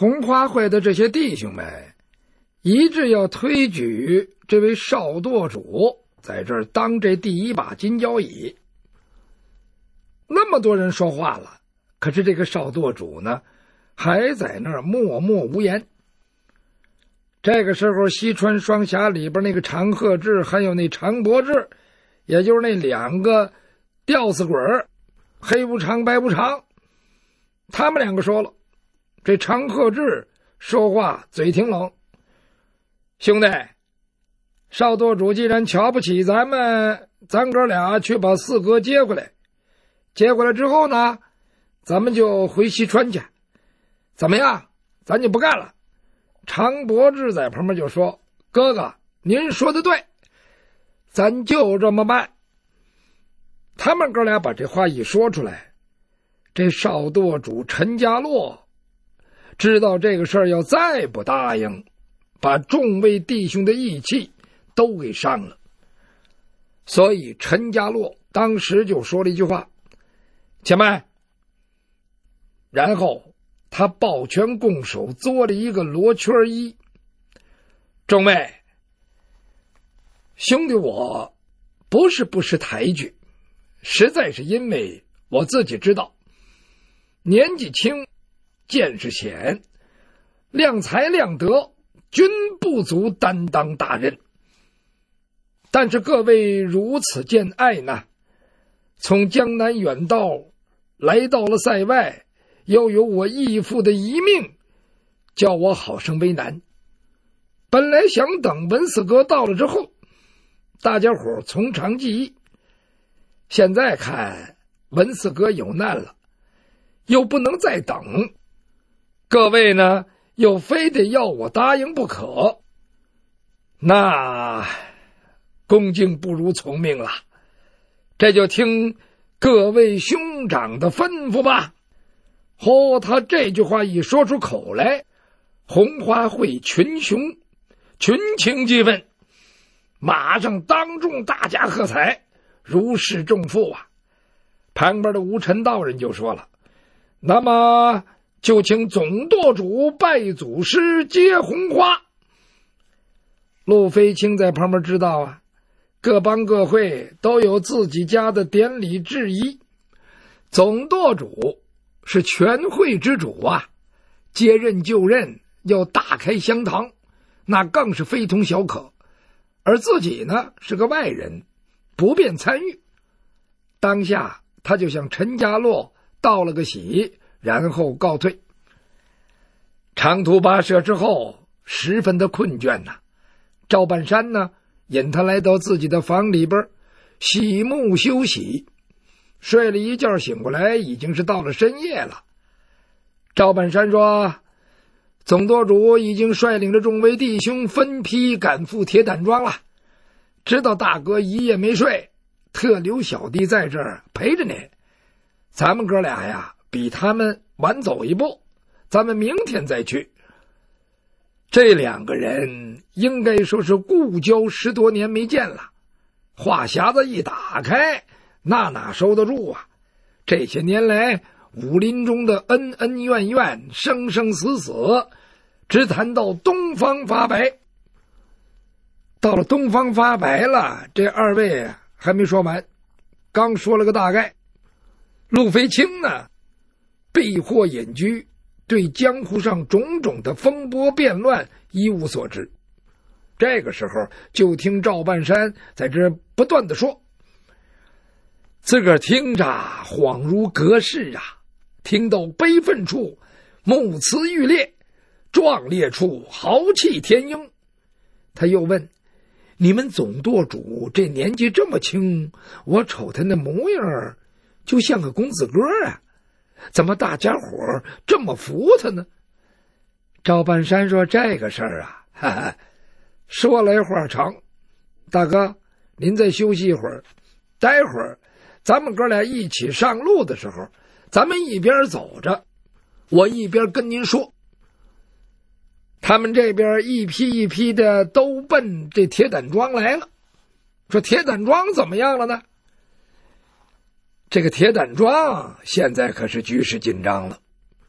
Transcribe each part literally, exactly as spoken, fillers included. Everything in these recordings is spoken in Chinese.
红花会的这些弟兄们一致要推举这位少舵主在这儿当这第一把金交椅。那么多人说话了，可是这个少舵主呢，还在那儿默默无言。这个时候，西川双侠里边那个长鹤志还有那长伯志，也就是那两个吊死鬼儿，黑不长白不长，他们两个说了，这长鹤志说话嘴挺冷，兄弟，少舵主既然瞧不起咱们，咱哥俩去把四哥接回来，接回来之后呢，咱们就回西川去，怎么样？咱就不干了。常伯志在旁边就说，哥哥您说的对，咱就这么办。他们哥俩把这话一说出来，这少舵主陈家洛知道这个事儿要再不答应，把众位弟兄的义气都给伤了。所以陈家洛当时就说了一句话，且慢。然后他抱拳拱手做了一个罗圈揖，众位兄弟，我不是不识抬举，实在是因为我自己知道年纪轻，见识浅，量才量德均不足担当大任。但是各位如此见爱呢，从江南远道来到了塞外，又有我义父的遗命，叫我好生为难。本来想等文四哥到了之后，大家伙从长计议，现在看文四哥有难了，又不能再等，各位呢又非得要我答应不可，那恭敬不如从命了，这就听各位兄长的吩咐吧。哦，他这句话一说出口来，红花会群雄群情激愤，马上当众大加喝彩，如释重负啊。旁边的吴陈道人就说了，那么就请总舵主拜祖师接红花。陆飞清在旁边知道啊，各帮各会都有自己家的典礼制仪，总舵主是全会之主啊，接任就任要大开香堂，那更是非同小可。而自己呢是个外人，不便参与。当下他就向陈家洛道了个喜，然后告退。长途跋涉之后，十分的困倦呐、啊。赵半山呢引他来到自己的房里边，洗目休息。睡了一觉，醒过来已经是到了深夜了。赵半山说，总舵主已经率领着众位弟兄分批赶赴铁胆庄了，知道大哥一夜没睡，特留小弟在这儿陪着你。咱们哥俩呀比他们晚走一步，咱们明天再去。这两个人应该说是故交十多年没见了，话匣子一打开，那哪收得住啊？这些年来武林中的恩恩怨怨，生生死死，只谈到东方发白。到了东方发白了，这二位还没说完，刚说了个大概。陆飞清呢避祸隐居，对江湖上种种的风波变乱一无所知。这个时候就听赵半山在这不断的说，自个儿听着恍如隔世啊，听到悲愤处目眦欲裂，壮烈处豪气天鹰。他又问，你们总舵主这年纪这么轻，我瞅他那模样就像个公子哥啊，怎么大家伙这么服他呢？赵半山说，这个事儿啊，哈哈，说来话长，大哥您再休息一会儿，待会儿咱们哥俩一起上路的时候，咱们一边走着，我一边跟您说。他们这边一批一批的都奔这铁胆庄来了。说铁胆庄怎么样了呢？这个铁胆庄现在可是局势紧张了。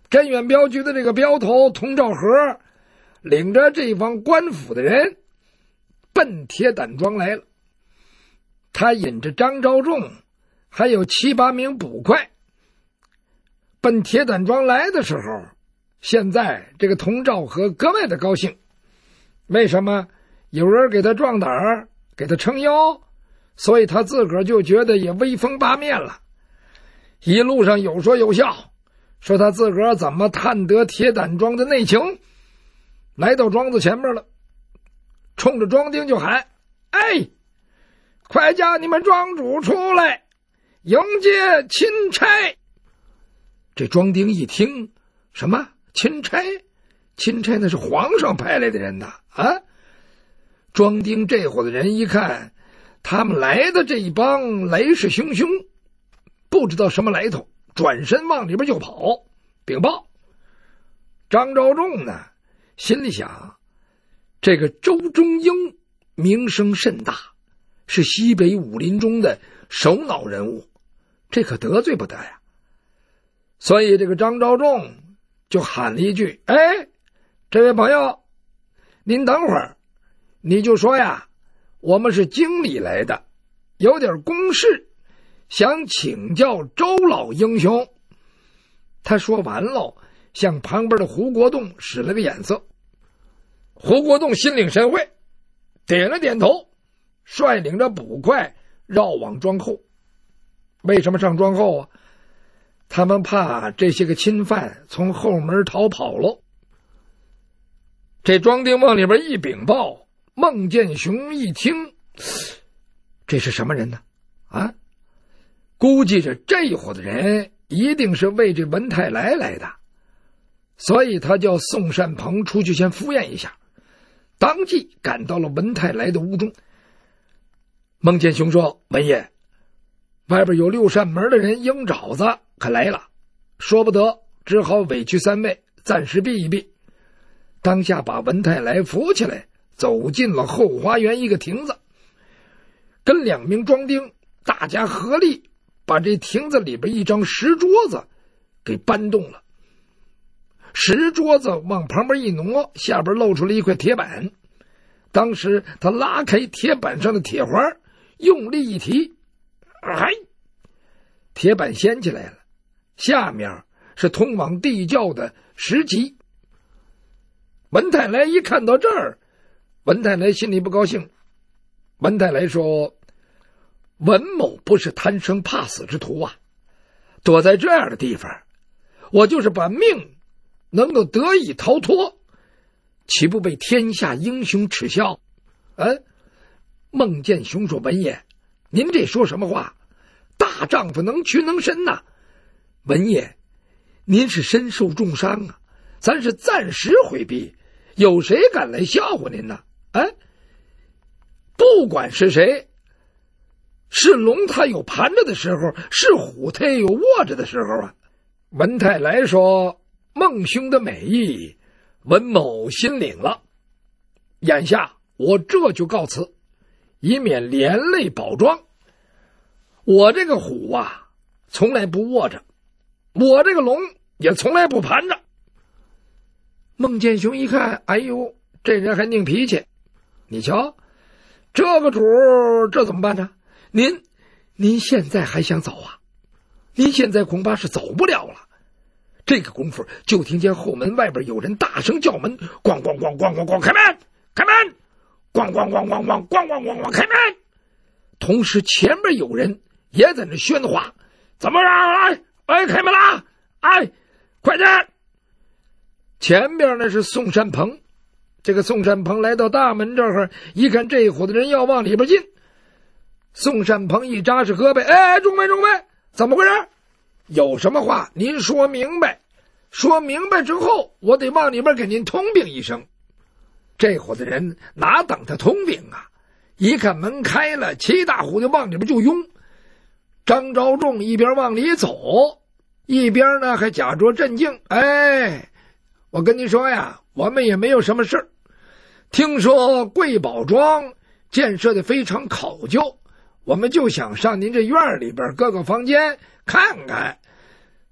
镇远镖局的这个镖头童兆和领着这帮官府的人奔铁胆庄来了。他引着张召仲还有七八名捕快奔铁胆庄来的时候，现在这个童兆和格外的高兴。为什么？有人给他壮胆儿，给他撑腰，所以他自个儿就觉得也威风八面了。一路上有说有笑，说他自个儿怎么探得铁胆庄的内情。来到庄子前面了，冲着庄丁就喊：哎，快叫你们庄主出来迎接钦差。这庄丁一听，什么钦差？钦差那是皇上派来的人呐！啊，庄丁这伙的人一看他们来的这一帮来势汹汹，不知道什么来头，转身往里边就跑禀报。张召仲呢，心里想，这个周中英名声甚大，是西北武林中的首脑人物，这可得罪不得呀。所以这个张召仲就喊了一句：哎，这位朋友，您等会儿，你就说呀，我们是京里来的，有点公事，想请教周老英雄。他说完了，向旁边的胡国栋使了个眼色。胡国栋心领神会，点了点头，率领着捕快绕往庄后。为什么上庄后啊？他们怕这些个侵犯从后门逃跑了。这庄丁往里边一禀报，孟建雄一听，这是什么人呢？啊，估计着这伙的人一定是为这文泰来来的，所以他叫宋善鹏出去先敷衍一下，当即赶到了文泰来的屋中。孟建雄说：文爷，外边有六扇门的人鹰爪子可来了，说不得，只好委屈三位暂时避一避。当下把文泰来扶起来，走进了后花园一个亭子，跟两名庄丁大家合力把这亭子里边一张石桌子给搬动了。石桌子往旁边一挪，下边露出了一块铁板。当时他拉开铁板上的铁环，用力一提，哎，铁板掀起来了，下面是通往地窖的石级。文泰来一看到这儿，文泰来心里不高兴。文泰来说：文某不是贪生怕死之徒啊，躲在这样的地方，我就是把命能够得以逃脱，岂不被天下英雄耻笑？嗯，孟建雄说：文爷，您这说什么话？大丈夫能屈能伸呐、啊！文爷，您是身受重伤啊，咱是暂时回避，有谁敢来笑话您呢？啊，不管是谁，是龙他有盘着的时候，是虎他也有握着的时候啊。文泰来说：孟兄的美意，文某心领了，眼下我这就告辞，以免连累保庄。我这个虎啊，从来不握着，我这个龙也从来不盘着。孟建雄一看，哎呦，这人还拧脾气，你瞧，这个主这怎么办呢？您您现在还想走啊？您现在恐怕是走不了了。这个功夫，就听见后门外边有人大声叫门，咣咣咣咣咣咣，开门，开门，咣咣咣咣咣咣咣咣咣，开门。同时前面有人也在那喧哗，怎么样？来，哎，开门啦！哎，快点！前边呢是宋山鹏，这个宋山鹏来到大门这儿，一看这伙的人要往里边进，宋山鹏一扎实胳膊，哎，众位众位，怎么回事？有什么话您说明白，说明白之后，我得往里边给您通禀一声。这伙的人哪等他通禀啊？一看门开了，七大虎就往里边就拥。张召仲一边往里走，一边呢还假装镇静。哎，我跟你说呀，我们也没有什么事儿。听说贵宝庄建设的非常考究，我们就想上您这院里边各个房间看看，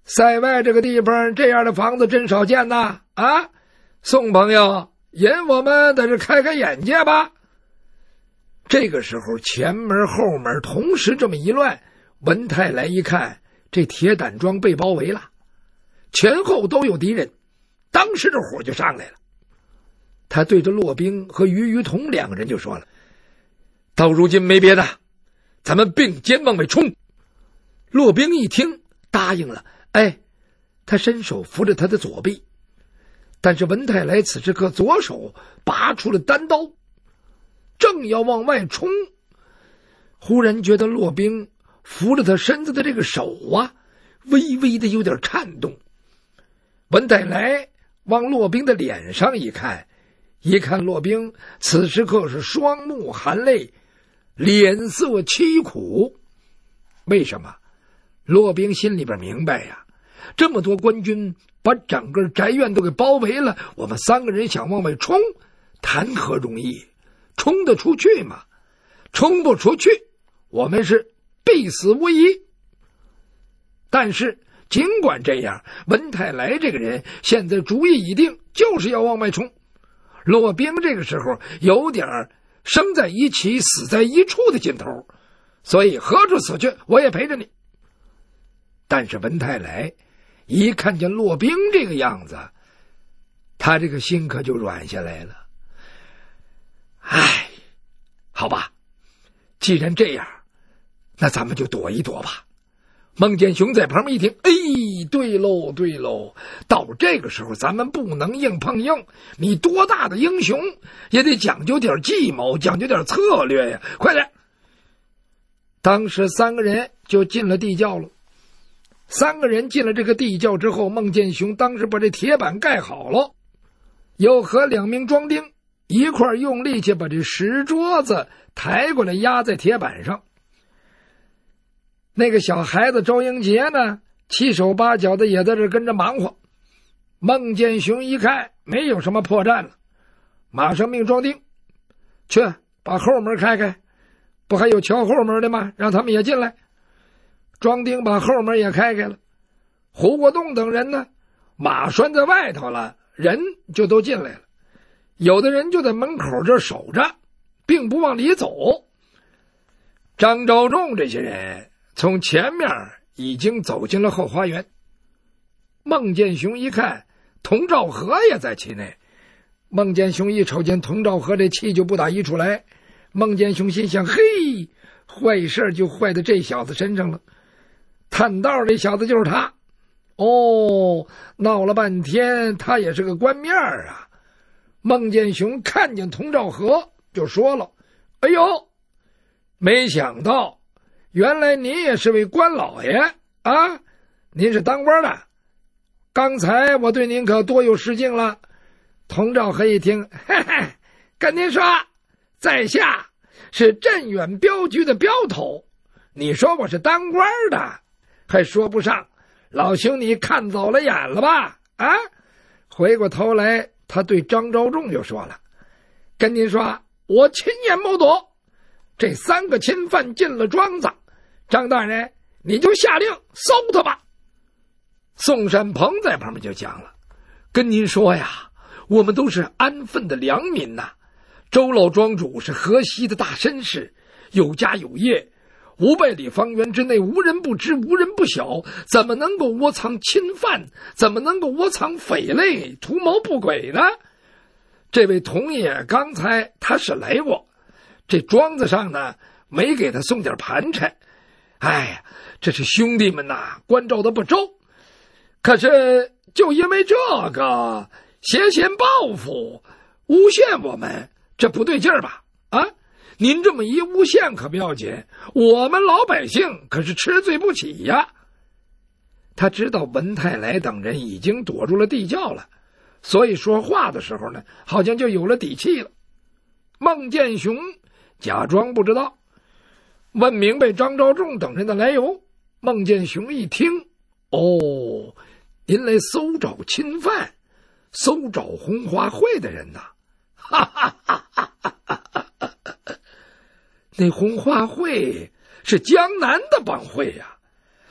塞外这个地方这样的房子真少见呐！啊，宋朋友，引我们在这开开眼界吧。这个时候，前门后门同时这么一乱，文泰来一看，这铁胆庄被包围了，前后都有敌人，当时这火就上来了。他对着骆宾和于于同两个人就说了：“到如今没别的，咱们并肩往外冲。”骆宾一听答应了，哎，他伸手扶着他的左臂，但是文泰来此时刻左手拔出了单刀，正要往外冲，忽然觉得骆宾扶着他身子的这个手啊，微微的有点颤动。文泰来往骆宾的脸上一看，一看骆宾此时刻是双目含泪，脸色凄苦。为什么？骆宾心里边明白呀，这么多官军把整个宅院都给包围了，我们三个人想往外冲，谈何容易？冲得出去吗？冲不出去，我们是必死无疑。但是尽管这样，文泰来这个人现在主意已定，就是要往外冲。骆宾这个时候有点生在一起死在一处的劲头，所以何处死去我也陪着你。但是文泰来一看见骆宾这个样子，他这个心可就软下来了。唉，好吧，既然这样，那咱们就躲一躲吧。孟建雄在旁边一听，哎，对喽对喽，到这个时候咱们不能硬碰硬，你多大的英雄也得讲究点计谋，讲究点策略呀，快点。当时三个人就进了地窖了。三个人进了这个地窖之后，孟建雄当时把这铁板盖好了，又和两名庄丁一块用力气把这石桌子抬过来压在铁板上。那个小孩子周英杰呢，七手八脚的也在这跟着忙活。孟建雄一看没有什么破绽了，马上命庄丁去把后门开开，不还有敲后门的吗？让他们也进来。庄丁把后门也开开了，胡国栋等人呢，马拴在外头了，人就都进来了。有的人就在门口这守着，并不往里走。张召仲这些人从前面已经走进了后花园。孟建雄一看童兆和也在其内，孟建雄一瞅见童兆和这气就不打一处来。孟建雄心想，嘿，坏事就坏在这小子身上了，探道这小子就是他。哦，闹了半天他也是个官面啊。孟建雄看见童兆和就说了，哎呦，没想到原来您也是位官老爷啊，您是当官的，刚才我对您可多有失敬了。童兆和一听，嘿嘿，跟您说，在下是镇远镖局的镖头，你说我是当官的还说不上，老兄你看走了眼了吧？啊！回过头来他对张召仲就说了，跟您说，我亲眼目睹这三个侵犯进了庄子，张大人你就下令搜他吧。宋山鹏在旁边就讲了，跟您说呀，我们都是安分的良民呐、啊。周老庄主是河西的大绅士，有家有业，五百里方圆之内无人不知，无人不晓，怎么能够窝藏侵犯，怎么能够窝藏匪类，图谋不轨呢？这位童爷刚才他是来过，这庄子上呢没给他送点盘缠，哎呀，这是兄弟们呐关照的不周，可是就因为这个挟嫌报复，诬陷我们，这不对劲儿吧？啊，您这么一诬陷可不要紧，我们老百姓可是吃罪不起呀。他知道文泰来等人已经躲入了地窖了，所以说话的时候呢，好像就有了底气了。孟建雄假装不知道，问明白张召仲等人的来由。孟建雄一听，哦，您来搜找侵犯，搜找红花会的人呐、啊！哈哈哈哈哈哈！那红花会是江南的帮会呀、啊，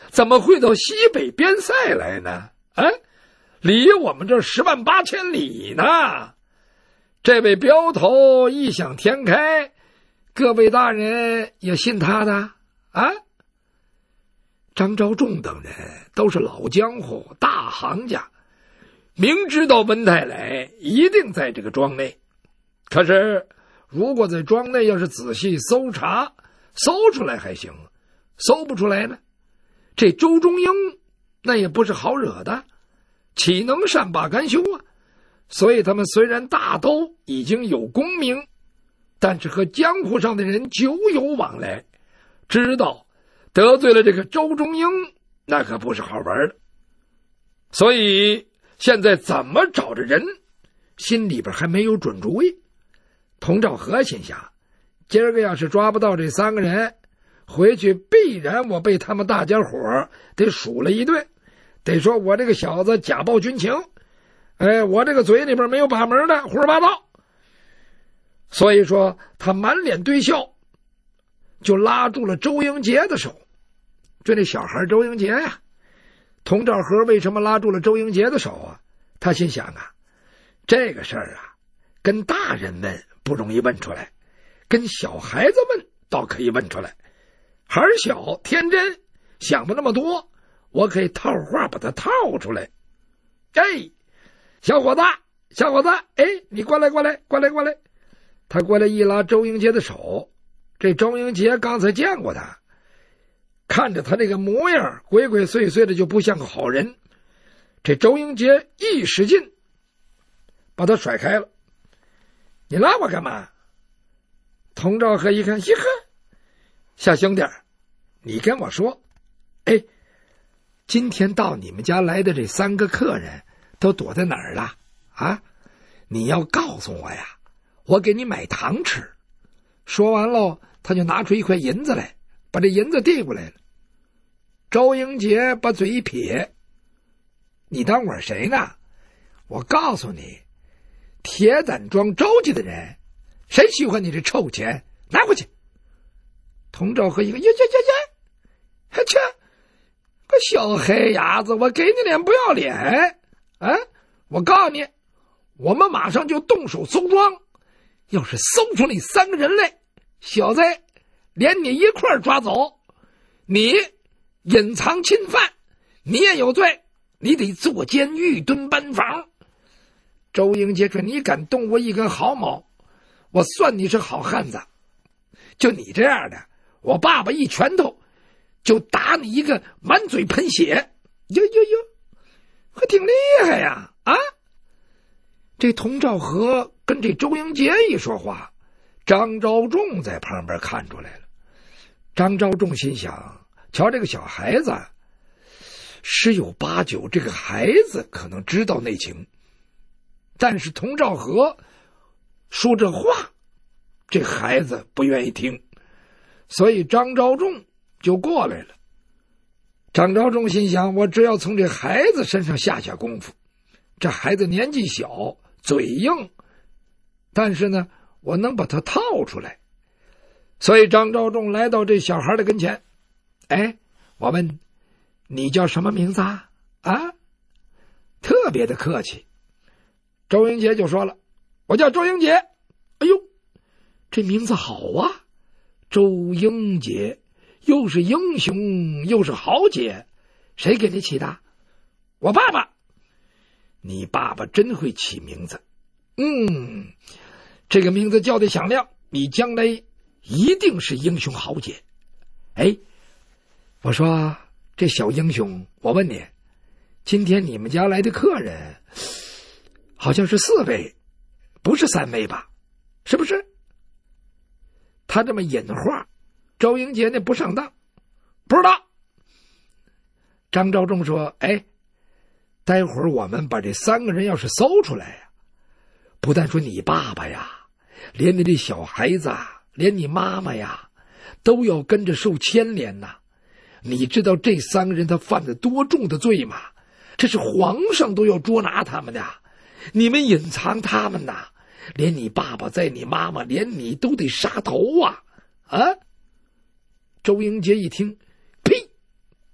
怎么会到西北边塞来呢？啊，离我们这十万八千里呢。这位镖头异想天开，各位大人也信他的啊？张召仲等人都是老江湖大行家，明知道文泰来一定在这个庄内，可是如果在庄内要是仔细搜查，搜出来还行，搜不出来呢，这周中英那也不是好惹的，岂能善罢甘休啊？所以他们虽然大都已经有功名，但是和江湖上的人久有往来，知道得罪了这个周中英，那可不是好玩的。所以现在怎么找着人，心里边还没有准主意。童兆和心想，今儿个要是抓不到这三个人，回去必然我被他们大家伙得数了一顿，得说我这个小子假报军情，哎，我这个嘴里边没有把门的，胡说八道。所以说他满脸堆笑，就拉住了周英杰的手。就这小孩周英杰呀、啊，童兆和为什么拉住了周英杰的手啊？他心想啊，这个事儿啊，跟大人们不容易问出来，跟小孩子们倒可以问出来。孩儿小天真，想不那么多，我可以套话把他套出来。哎，小伙子，小伙子，哎，你过来，过来，过来，过来。他过来一拉周英杰的手，这周英杰刚才见过他，看着他这个模样，鬼鬼祟祟的，就不像个好人。这周英杰一使劲，把他甩开了。你拉我干嘛？童兆和一看，咦呵，小兄弟，你跟我说，哎，今天到你们家来的这三个客人都躲在哪儿了啊？你要告诉我呀，我给你买糖吃。说完喽，他就拿出一块银子来，把这银子递过来了。周英杰把嘴一撇，你当我是谁呢？我告诉你，铁胆庄周家的人，谁喜欢你这臭钱？拿回去。童兆和一个呀呀呀呀，还去个小黑伢子，我给你脸不要脸啊！我告诉你，我们马上就动手搜庄，要是搜出那三个人来，小子连你一块儿抓走。你隐藏侵犯，你也有罪，你得坐监狱蹲班房。周英杰说，你敢动我一根毫毛，我算你是好汉子。就你这样的，我爸爸一拳头就打你一个满嘴喷血。哟哟哟，可挺厉害呀！啊，这童兆和跟这周英杰一说话，张召仲在旁边看出来了。张召仲心想，瞧这个小孩子，十有八九这个孩子可能知道内情，但是童兆和说这话，这孩子不愿意听，所以张召仲就过来了。张召仲心想，我只要从这孩子身上下下功夫，这孩子年纪小，嘴硬，但是呢，我能把他套出来。所以张召仲来到这小孩的跟前，哎，我问你叫什么名字啊？啊，特别的客气。周英杰就说了，我叫周英杰。哎呦，这名字好啊，周英杰，又是英雄又是豪杰，谁给你起的？我爸爸。你爸爸真会起名字，嗯，这个名字叫的响亮，你将来一定是英雄豪杰。哎，我说这小英雄，我问你，今天你们家来的客人好像是四位，不是三位吧？是不是？他这么引话，周英杰那不上当，不知道。张召仲说，哎，待会儿我们把这三个人要是搜出来呀，不但说你爸爸呀，连你这小孩子，连你妈妈呀，都要跟着受牵连呐。你知道这三个人他犯了多重的罪吗？这是皇上都要捉拿他们的，你们隐藏他们呐，连你爸爸在你妈妈，连你都得杀头啊！啊！周英杰一听，呸！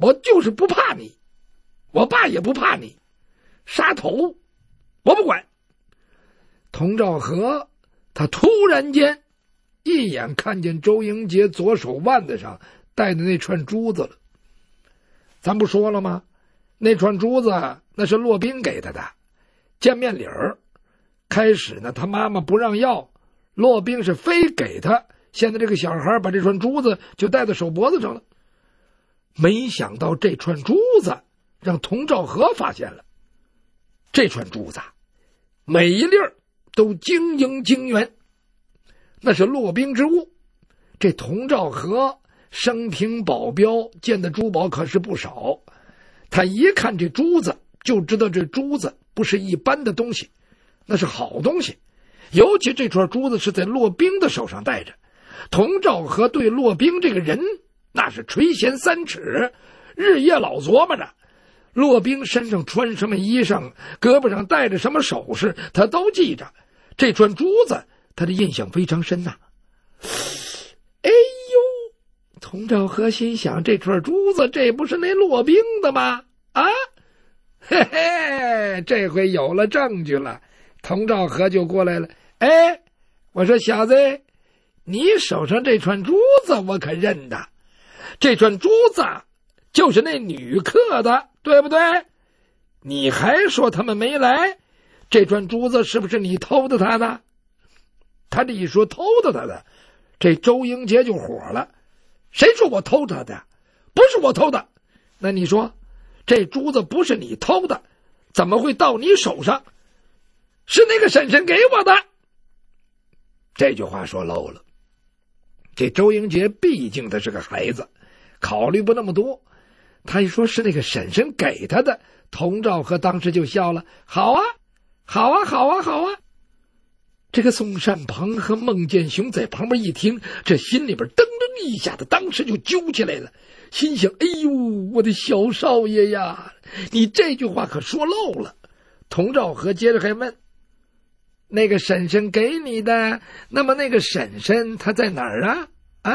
我就是不怕你，我爸也不怕你，杀头我不管。佟兆和他突然间一眼看见周英杰左手腕子上戴的那串珠子了。咱不说了吗？那串珠子那是骆宾给他的见面礼儿。开始呢，他妈妈不让要，骆宾是非给他。现在这个小孩把这串珠子就戴在手脖子上了。没想到这串珠子让佟兆和发现了。这串珠子每一粒儿都晶莹晶圆，那是骆宾之物。这佟兆和生平保镖见的珠宝可是不少，他一看这珠子就知道这珠子不是一般的东西，那是好东西。尤其这串珠子是在骆宾的手上戴着，佟兆和对骆宾这个人那是垂涎三尺，日夜老琢磨着骆宾身上穿什么衣裳，胳膊上戴着什么首饰，他都记着。这串珠子他的印象非常深呐、啊。哎呦，佟兆和心想，这串珠子这不是那骆宾的吗？啊，嘿嘿，这回有了证据了。佟兆和就过来了。哎，我说小子，你手上这串珠子我可认得，这串珠子就是那女客的，对不对？你还说他们没来，这串珠子是不是你偷的他的？他这一说偷的他的，这周英杰就火了。谁说我偷他的？不是我偷的。那你说这珠子不是你偷的，怎么会到你手上？是那个婶婶给我的。这句话说漏了。这周英杰毕竟他是个孩子，考虑不那么多。他一说是那个婶婶给他的，佟兆和当时就笑了。好啊，好啊，好啊，好啊。这个宋善鹏和孟建雄在旁边一听，这心里边噔噔一下子，当时就揪起来了，心想：哎呦，我的小少爷呀，你这句话可说漏了。佟兆和接着还问：那个婶婶给你的，那么那个婶婶她在哪儿啊？啊？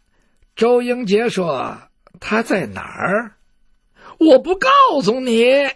周英杰说：她在哪儿？我不告诉你。